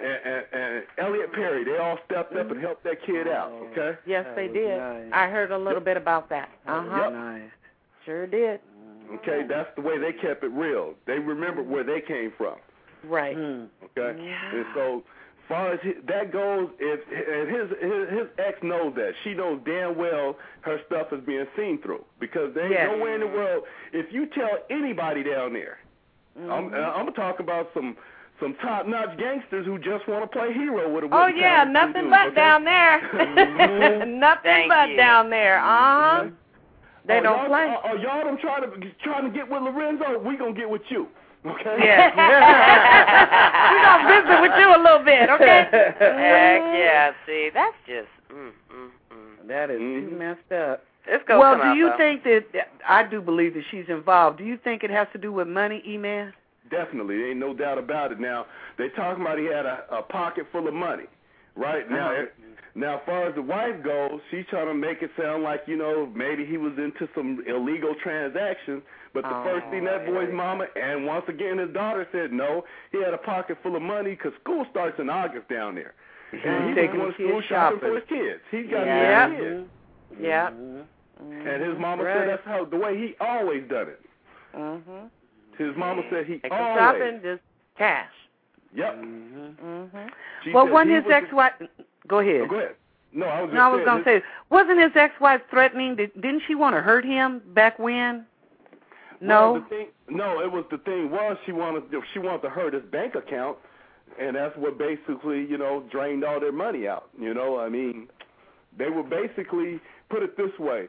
and Elliot Perry. They all stepped up and helped that kid out, okay? Yes, they did. Nice. I heard a little bit about that. Nice. Sure did. Okay, that's the way they kept it real. They remembered where they came from. Right. Okay? And so far as that goes, and his ex knows that. She knows damn well her stuff is being seen through because there ain't nowhere in the world. If you tell anybody down there, I'm gonna talk about some top-notch gangsters who just want to play hero with a Oh yeah, nothing but down there. Nothing but down there. They don't play. Y'all them trying to get with Lorenzo. We gonna get with you. Okay. Yeah. We're gonna visit with you a little bit, okay? Heck yeah. See, that's just that is too messed up. It's gonna well, come do out, you though. think that I do believe that she's involved? Do you think it has to do with money, E-Man? Definitely, there ain't no doubt about it. Now they talking about he had a pocket full of money, right? Now, as far as the wife goes, she's trying to make it sound like maybe he was into some illegal transactions. But the first thing that boy's mama and once again his daughter said no, he had a pocket full of money because school starts in August down there, and he's taking going to school shopping for his kids. He's got kids. Yeah. And his mama said that's the way he always done it. His mama said he always. Shopping, just cash. Yep. Well, when his ex-wife... Go ahead. Oh, go ahead. No, I was going to say, wasn't his ex-wife threatening? Didn't she want to hurt him back when? No. Well, it was the thing was she wanted to hurt his bank account, and that's what basically drained all their money out. I mean, they were basically, put it this way,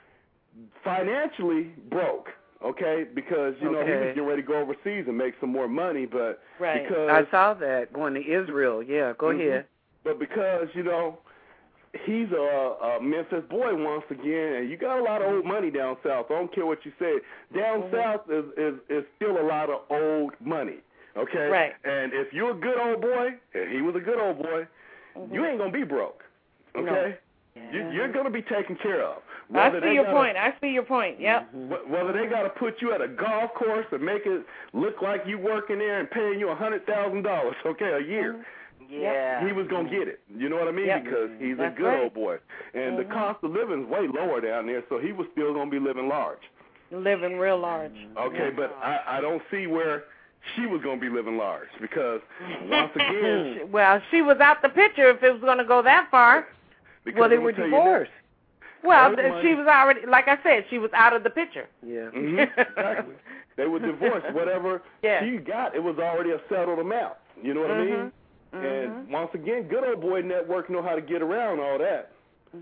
financially broke. Okay, because he was getting ready to go overseas and make some more money, but because I saw that going to Israel. Yeah, go ahead. But because he's a Memphis boy once again, and you got a lot of old money down south. I don't care what you say. Down south is still a lot of old money. Okay, right. And if you're a good old boy, and he was a good old boy, you ain't gonna be broke. Okay? No. You're going to be taken care of. I see your point. Yep. Whether they got to put you at a golf course and make it look like you working there and paying you $100,000, okay, a year. Yeah. He was going to get it. You know what I mean? Yep. Because he's That's a good right. old boy. And the cost of living is way lower down there, so he was still going to be living large. Living real large. Okay, but I don't see where she was going to be living large because, once again... Well, she was out the picture if it was going to go that far. Well, they were divorced. Well, she was already, like I said, she was out of the picture. Yeah. Exactly. They were divorced. Whatever she got, it was already a settled amount. You know what I mean? And once again, Good Old Boy Network know how to get around all that.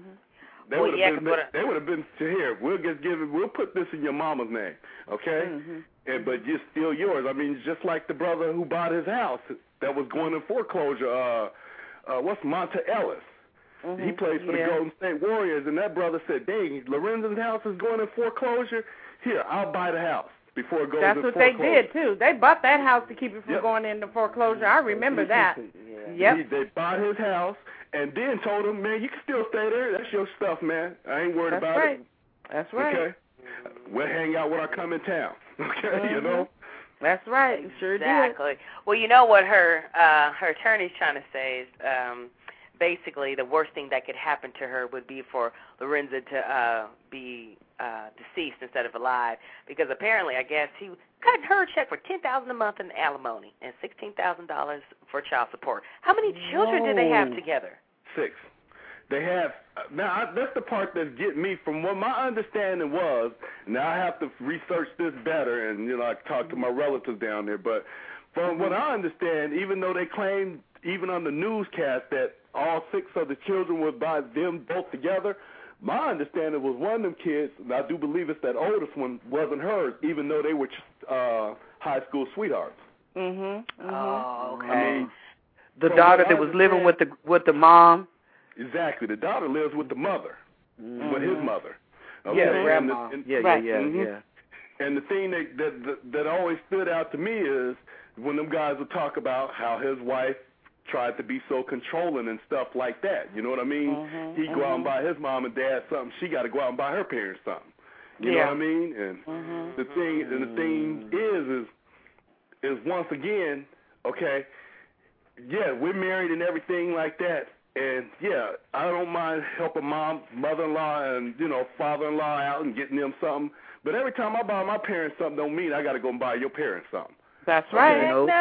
They would have been here. We'll put this in your mama's name, okay? But it's still yours. I mean, just like the brother who bought his house that was going in foreclosure. What's Monta Ellis? He plays for the Golden State Warriors, and that brother said, "Dang, Lorenzo's house is going in foreclosure. Here, I'll buy the house before it goes in foreclosure." That's what they did too. They bought that house to keep it from going into foreclosure. I remember that. They bought his house and then told him, "Man, you can still stay there. That's your stuff, man. I ain't worried about it." That's right. Okay, we'll hang out when I come in town. Okay, you know. That's right. Sure did. Exactly. Well, you know what her attorney's trying to say is basically the worst thing that could happen to her would be for Lorenzo to be deceased instead of alive, because apparently, I guess, he cut her a check for $10,000 a month in alimony and $16,000 for child support. How many children did they have together? 6. They have now. That's the part that's getting me. From what my understanding was, now I have to research this better, and I talked to my relatives down there. But from what I understand, even though they claimed, even on the newscast, that all 6 of the children were by them both together, my understanding was one of them kids, and I do believe it's that oldest one, wasn't hers, even though they were high school sweethearts. Oh, okay. I mean, the daughter that was living with the mom. Exactly. The daughter lives with the mother, with his mother. Okay? Yeah, grandma. Yeah. And the thing that always stood out to me is when them guys would talk about how his wife tried to be so controlling and stuff like that. You know what I mean? He'd go out and buy his mom and dad something. She got to go out and buy her parents something. You know what I mean? And the thing is once again, okay, yeah, we're married and everything like that. And, yeah, I don't mind helping mother-in-law and, father-in-law out and getting them something. But every time I buy my parents something don't mean I got to go and buy your parents something. That's right. Okay?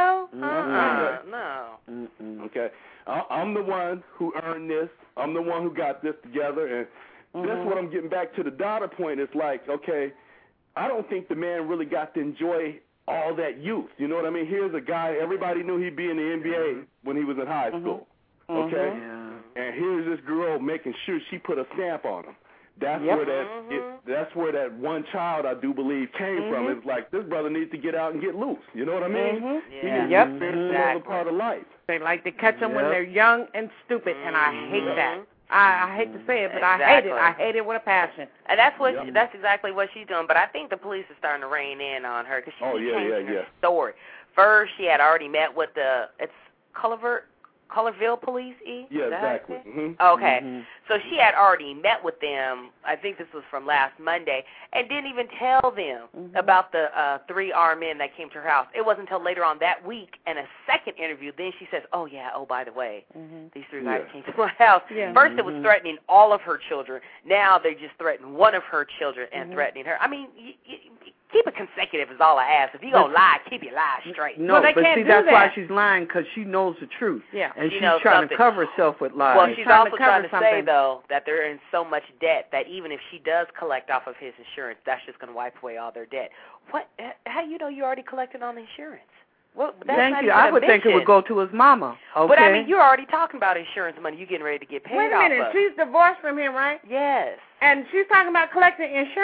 No. Okay. I'm the one who earned this. I'm the one who got this together. And that's what I'm getting back to the daughter point. It's like, okay, I don't think the man really got to enjoy all that youth. You know what I mean? Here's a guy, everybody knew he'd be in the NBA when he was in high school. Okay? And here's this girl making sure she put a stamp on him. That's where that one child, I do believe, came from. It's like, this brother needs to get out and get loose. You know what I mean? He needs to experience another part of life. They like to catch them when they're young and stupid, and I hate that. I hate to say it, but I hate it. I hate it with a passion. And that's exactly what she's doing. But I think the police are starting to rein in on her because she's changing her story. First, she had already met with it's Colorville Police, E? Yeah, exactly. Okay. So she had already met with them, I think this was from last Monday, and didn't even tell them about the 3 armed men that came to her house. It wasn't until later on that week in a second interview, then she says, by the way, these 3 guys came to my house. First it was threatening all of her children. Now they just threatened one of her children and threatening her. I mean, keep it consecutive is all I ask. If you're going to lie, keep your lies straight. No, but see, that's why she's lying, because she knows the truth. Yeah. And she's trying to cover herself with lies. Well, she's also trying to say, though, that they're in so much debt that even if she does collect off of his insurance, that's just going to wipe away all their debt. How do you know you already collected on insurance? Well, thank you. I would think it would go to his mama. Okay. But, I mean, you're already talking about insurance money. You're getting ready to get paid off. Wait a minute. She's divorced from him, right? Yes. And she's talking about collecting insurance?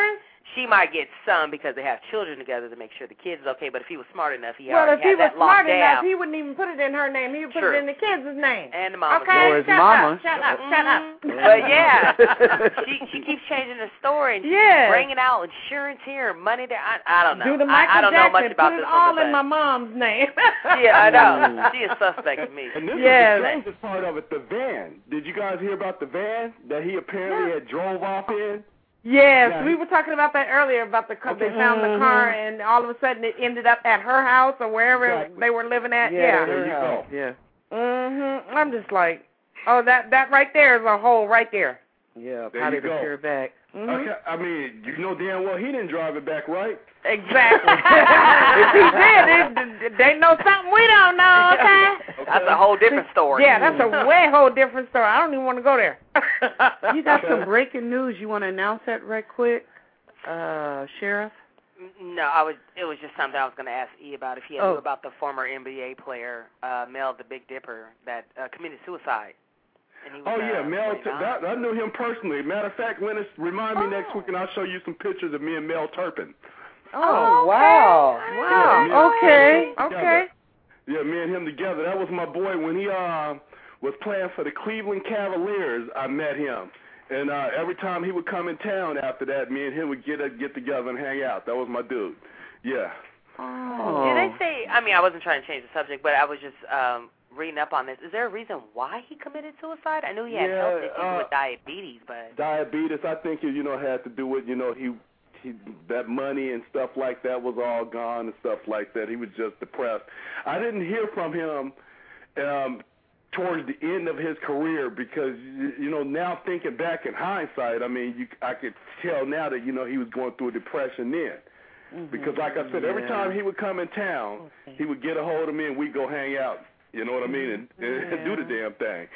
she might get some because they have children together to make sure the kids is okay. But if he was smart enough, he already had that locked down. Well, if he was smart enough, he wouldn't even put it in her name. He would put it in the kids' name. And the mama. Okay, or his mama. Shut up. But yeah, she keeps changing the story and she's bringing out insurance here, money there. I don't know. Do the Michael I don't know much about put this. It all in my mom's name. Yeah, I know. She is suspect to me. And this is the strangest part of it, the van. Did you guys hear about the van that he apparently had drove off in? Yes, we were talking about that earlier, about they found the car, and all of a sudden it ended up at her house or wherever they were living at. Yeah, there you go. Yeah. I'm just like, oh, that right there is a hole right there. Yeah, there probably you go. Peer back. Okay, I mean, you know damn well he didn't drive it back, right? Exactly. If he did, they know something we don't know, okay? That's a whole different story. Yeah, that's a way whole different story. I don't even want to go there. You got some breaking news. You want to announce that right quick, Sheriff? No, it was just something I was going to ask E about if he knew about the former NBA player, Mel the Big Dipper, that committed suicide. And he was, Mel. I knew him personally. Matter of fact, remind me next week, and I'll show you some pictures of me and Mel Turpin. Oh, wow. Okay. Yeah, me and him together. That was my boy when he was playing for the Cleveland Cavaliers. I met him, and every time he would come in town after that, me and him would get together and hang out. That was my dude. Yeah. Oh. Did they say? I mean, I wasn't trying to change the subject, but I was just reading up on this. Is there a reason why he committed suicide? I knew he had health issues with diabetes, but diabetes. I think had to do with he that money and stuff like that was all gone and stuff like that. He was just depressed. I didn't hear from him towards the end of his career because, now thinking back in hindsight, I mean, I could tell now that, he was going through a depression then. Mm-hmm. Because like I said, every time he would come in town, he would get a hold of me and we'd go hang out. You know what I mean? And do the damn thing.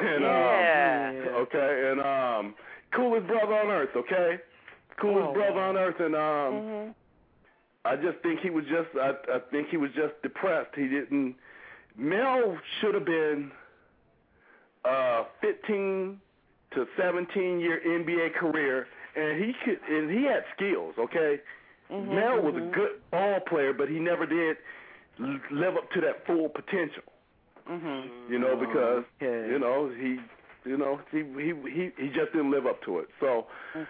And, okay, and coolest brother on earth, okay? Coolest brother on earth, and I just think he was just depressed. He didn't. Mel should have been 15 to 17-year NBA career, and he had skills. Okay, Mel was a good ball player, but he never did live up to that full potential. Because he just didn't live up to it. So.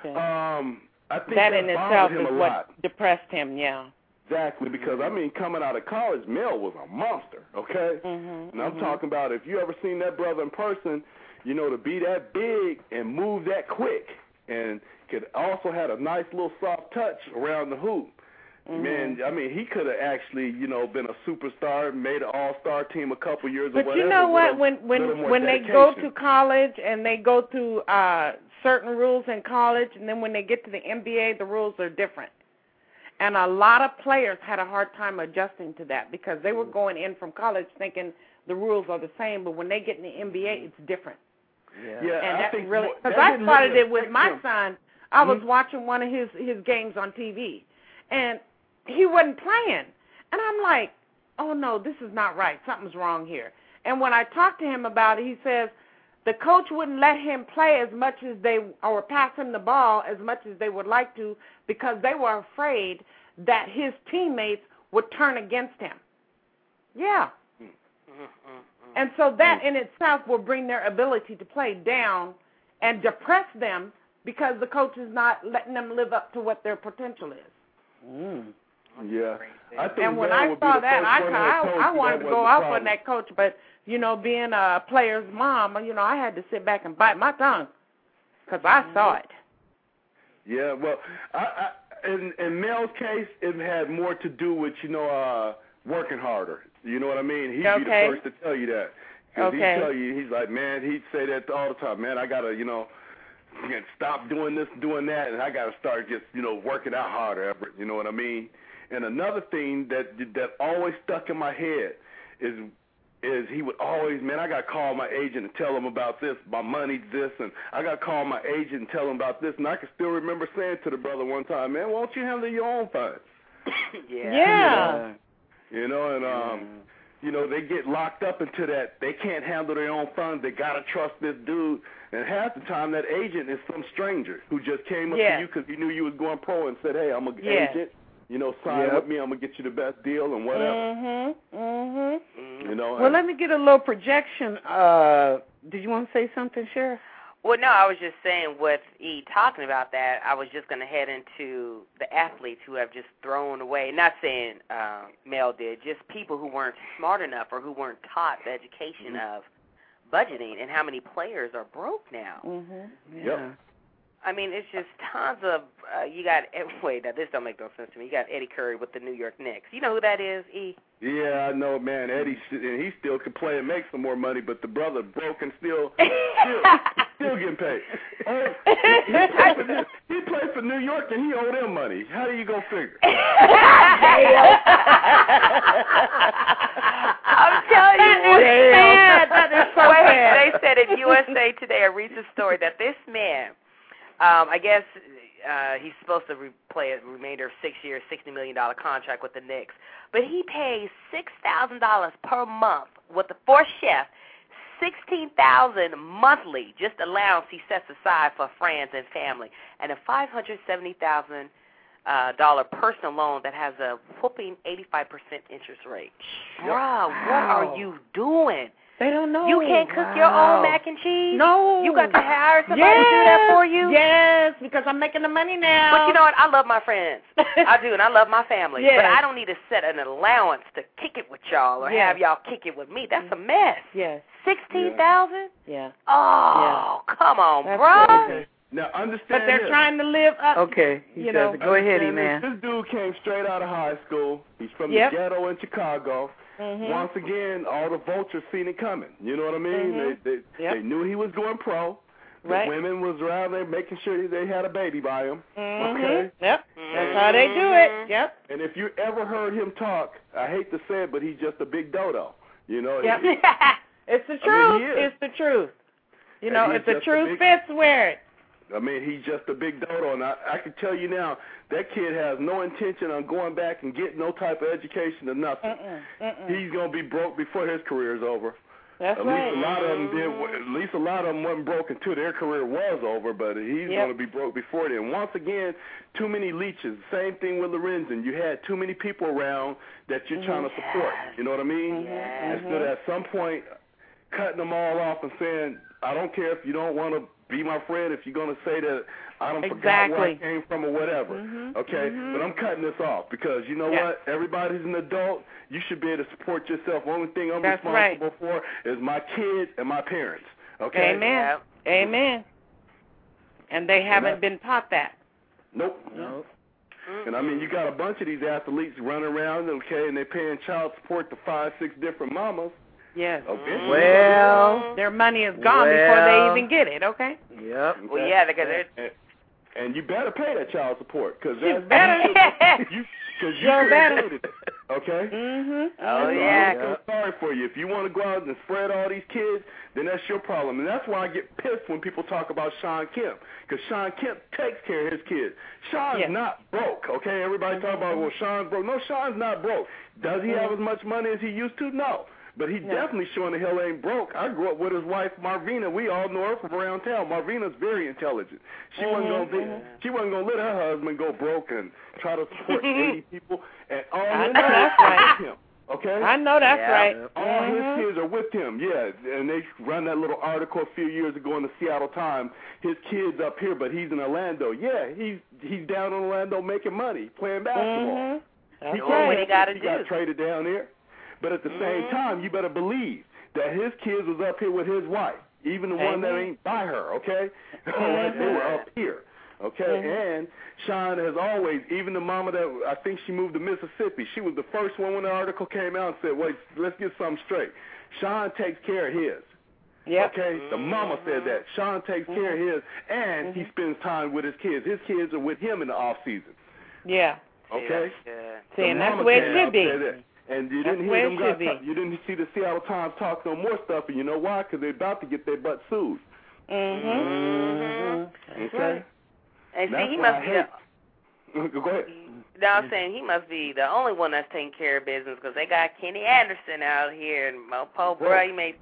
I think that in itself is what depressed him, yeah. Exactly, because, I mean, coming out of college, Mel was a monster, okay? And I'm talking about if you ever seen that brother in person, to be that big and move that quick and could also had a nice little soft touch around the hoop. Man, I mean, he could have actually, been a superstar, made an all-star team a couple years or whatever. But you know what? When they go to college and they go through certain rules in college, and then when they get to the NBA, the rules are different. And a lot of players had a hard time adjusting to that because they were going in from college thinking the rules are the same, but when they get in the NBA, it's different. Yeah, and I think really, because I started it with my son. I was watching one of his games on TV, and he wasn't playing. And I'm like, oh, no, this is not right. Something's wrong here. And when I talked to him about it, he says the coach wouldn't let him play as much as or pass him the ball as much as they would like to because they were afraid that his teammates would turn against him. Yeah. And so that in itself will bring their ability to play down and depress them because the coach is not letting them live up to what their potential is. Yeah. And when I saw that, I wanted to go off on that coach, but, being a player's mom, I had to sit back and bite my tongue because I saw it. Yeah, well, in Mel's case, it had more to do with, working harder. You know what I mean? He'd be the first to tell you that. Because he'd tell you, he's like, man, he'd say that all the time. Man, I got to, stop doing this and doing that, and I got to start just, working out harder, Everett. You know what I mean? And another thing that always stuck in my head is he would always, man, I got to call my agent and tell him about this, my money, this, and I got to call my agent and tell him about this. And I can still remember saying to the brother one time, man, why don't you handle your own funds? Yeah. And you know, they get locked up into that. They can't handle their own funds. They got to trust this dude. And half the time, that agent is some stranger who just came up to you because he knew you was going pro and said, hey, I'm an agent. You know, sign with me. I'm going to get you the best deal and whatever. You know. Well, let me get a little projection. Did you want to say something, Sheriff? Well, no, I was just saying with E talking about that, I was just going to head into the athletes who have just thrown away, not saying Mel did, just people who weren't smart enough or who weren't taught the education of budgeting, and how many players are broke now. Yep. I mean, it's just tons of, you got, wait, now this don't make no sense to me. You got Eddie Curry with the New York Knicks. You know who that is, E? Yeah, I know, man. Eddie, and he still could play and make some more money, but the brother broke and still getting paid. He played for New York and he owed them money. How do you go figure? I'm telling you, that is so bad. They said in USA Today, a recent story, that this man, I guess he's supposed to play a remainder of 6 years, $60 million contract with the Knicks, but he pays $6,000 per month with the fourth chef, $16,000 monthly, just allowance he sets aside for friends and family, and a $570,000 personal loan that has a whooping 85% interest rate. Bruh, what are you doing? They don't know. You can't cook your own mac and cheese? No. You got to hire somebody to do that for you? Yes, because I'm making the money now. But you know what? I love my friends. I do, and I love my family. Yes. But I don't need to set an allowance to kick it with y'all or have y'all kick it with me. That's a mess. Yes. $16,000? Yeah. Oh, come on, That's bro. crazy. Now, understand But they're trying to live up. Okay. You know. Go ahead, E-Man. This dude came straight out of high school. He's from the ghetto in Chicago. Once again, all the vultures seen it coming. You know what I mean? They knew he was going pro. The women was around there making sure they had a baby by him. Okay? Yep. That's how they do it. Yep. And if you ever heard him talk, I hate to say it, but he's just a big dodo. You know? Yep. It's the truth. It's the truth. You know, if the truth fits, wear it. I mean, he's just a big dodo, and I can tell you now, that kid has no intention on going back and getting no type of education or nothing. He's going to be broke before his career is over. That's At least a lot of them did. At least a lot of them wasn't broke until their career was over, but he's going to be broke before then. Once again, too many leeches. Same thing with Lorenzen. You had too many people around that you're trying to support. You know what I mean? Instead of at some point cutting them all off and saying, I don't care if you don't want to be my friend, if you're going to say that I don't forgot where I came from or whatever, okay? But I'm cutting this off because you know what? Everybody's an adult. You should be able to support yourself. Only thing I'm responsible for is my kids and my parents, okay? Amen. Amen. And they haven't been taught that. Nope. And I mean, you got a bunch of these athletes running around, okay, and they're paying child support to 5, 6 different mamas. Yes. Well, their money is gone before they even get it, okay? Yep. Well, yeah, because and you better pay that child support because you better. you created it, okay? Oh, yeah. I'm sorry for you. If you want to go out and spread all these kids, then that's your problem. And that's why I get pissed when people talk about Shawn Kemp, because Shawn Kemp takes care of his kids. Shawn's not broke, okay? Everybody talk about, well, Shawn's broke. No, Shawn's not broke. Does he have as much money as he used to? No. But he definitely showing the hell ain't broke. I grew up with his wife, Marvina. We all know her from around town. Marvina's very intelligent. She wasn't gonna let her husband go broke and try to support 80 people. And all his kids are with him. Okay? I know that's right. All his kids are with him, and they run that little article a few years ago in the Seattle Times. His kid's up here, but he's in Orlando. Yeah, he's down in Orlando making money, playing basketball. That's what he got to do. He got traded down there. But at the same time, you better believe that his kids was up here with his wife, even the one that ain't by her, okay? They were up here, okay? And Shawn has always, even the mama that I think she moved to Mississippi, she was the first one when the article came out and said, wait, let's get something straight. Shawn takes care of his. Okay? The mama said that. Shawn takes care of his, and he spends time with his kids. His kids are with him in the off season. Yeah. Okay? See, and that's where it should be. And you didn't hear them guys you didn't see the Seattle Times talk no more stuff, and you know why? Because they're about to get their butt sued. Okay. And see, he must be. Go ahead. No, I'm saying he must be the only one that's taking care of business because they got Kenny Anderson out here and my poor bro, he made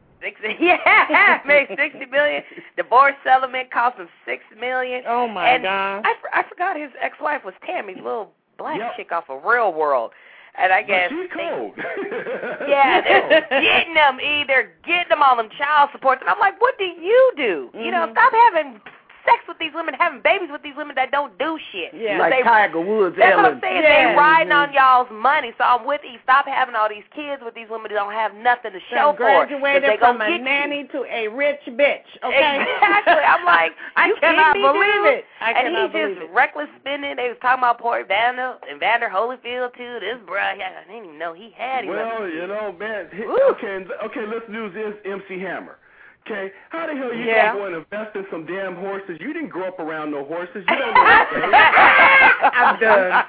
made $60 million. Divorce settlement cost him $6 million. Oh my God! I forgot his ex-wife was Tammy, little black chick off of Real World. And I guess she's cold. they're getting them all them child supports. And I'm like, what do you do? You know, stop having sex with these women, having babies with these women that don't do shit. Yeah, like Tiger Woods. That's what I'm saying. They riding on y'all's money. So I'm with you. Stop having all these kids with these women that don't have nothing to show for. Graduated from a nanny to a rich bitch. Okay. Exactly. I'm like, I cannot believe it. And he's just reckless spending. They was talking about poor Evander Holyfield too. This bruh, I didn't even know he had him. Well, you know, man. Okay. Let's do this. MC Hammer. Okay, how the hell you gonna go and invest in some damn horses? You didn't grow up around no horses. You don't know what I'm done.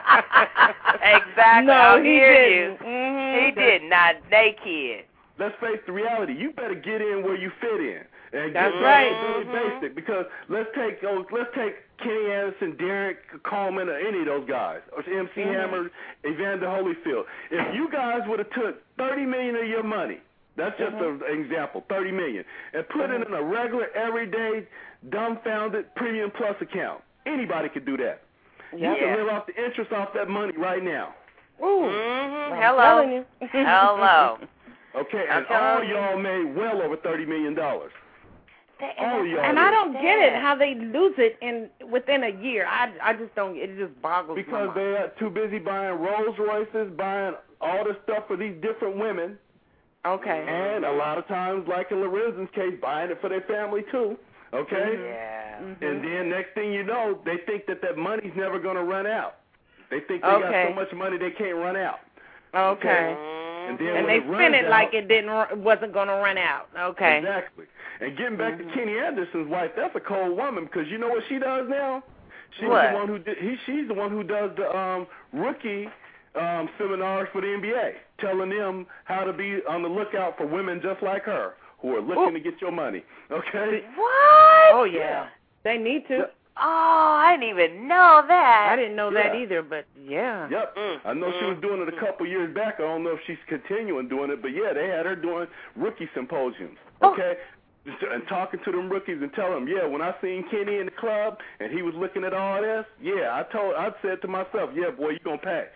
Exactly. No, he didn't. He did not. They kid. Let's face the reality. You better get in where you fit in. And that's right. Really basic. Because let's take Kenny Anderson, Derek Coleman, or any of those guys, or MC Hammer, Evander Holyfield. If you guys would have took $30 million of your money. That's just an example, $30 million, and put it in a regular, everyday, dumbfounded Premium Plus account. Anybody could do that. You can live off the interest off that money right now. Ooh. Hello. Hello. Okay, and all y'all made well over $30 million. All of y'all. And I don't get it how they lose it within a year. I just don't. It just boggles my mind. Because they are too busy buying Rolls Royces, buying all this stuff for these different women. Okay. And a lot of times, like in Lorenzo's case, buying it for their family too. Okay? Yeah. And then next thing you know, they think that money's never going to run out. They think they got so much money they can't run out. Okay. And then they spend it like it wasn't going to run out. Okay. Exactly. And getting back to Kenny Anderson's wife, that's a cold woman because you know what she does now? She's the one who she's the one who does the rookie seminars for the NBA, telling them how to be on the lookout for women just like her who are looking to get your money. Okay? What? Oh, yeah. They need to. Oh, I didn't even know that. I didn't know that either, but yeah. Yep. I know she was doing it a couple years back. I don't know if she's continuing doing it, but yeah, they had her doing rookie symposiums. Okay? And talking to them rookies and telling them, yeah, when I seen Kenny in the club and he was looking at all this, I said to myself, yeah, boy, you going to pay.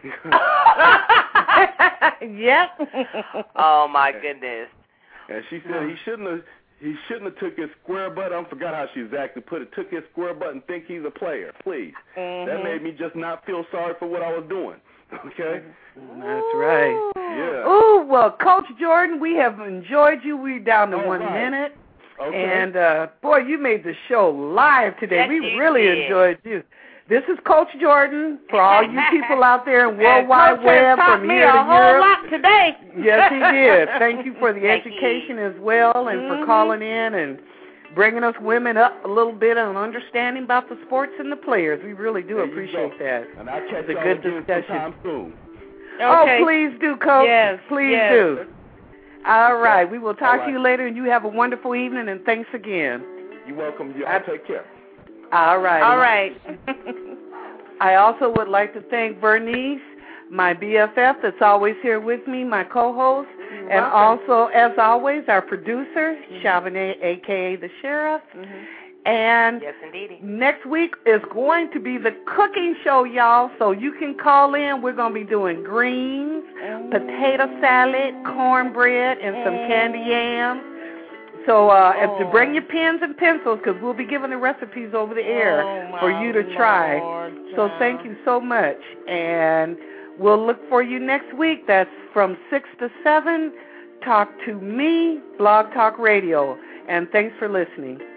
Yep. Oh my goodness. And she said he shouldn't have took his square butt. I forgot how she exactly put it. Took his square butt and think he's a player. Please. That made me just not feel sorry for what I was doing. Okay. That's right. Yeah. Oh well, Coach Jordan, we have enjoyed you. We're down to 1 minute. Okay. And boy, you made the show live today. Yes, we really enjoyed you. This is Coach Jordan for all you people out there in World Wide Web from here to Europe. Coach has taught me a whole lot today. Yes, he did. Thank you for the education as well and for calling in and bringing us women up a little bit on understanding about the sports and the players. We really do appreciate that. And I'll catch it's a good discussion. Sometime soon. Okay. Oh, please do, Coach. Yes, please do. All right. We will talk to you later, and you have a wonderful evening, and thanks again. You're welcome. I'll take care. All right. All right. I also would like to thank Bernice, my BFF that's always here with me, my co-host, and also, as always, our producer, Chavonnet, a.k.a. the Sheriff. And yes, indeed. Next week is going to be the cooking show, y'all, so you can call in. We're going to be doing greens, potato salad, cornbread, and some candy yams. So to bring your pens and pencils, because we'll be giving the recipes over the air for you to try. So thank you so much. And we'll look for you next week. That's from 6 to 7. Talk to me, Blog Talk Radio. And thanks for listening.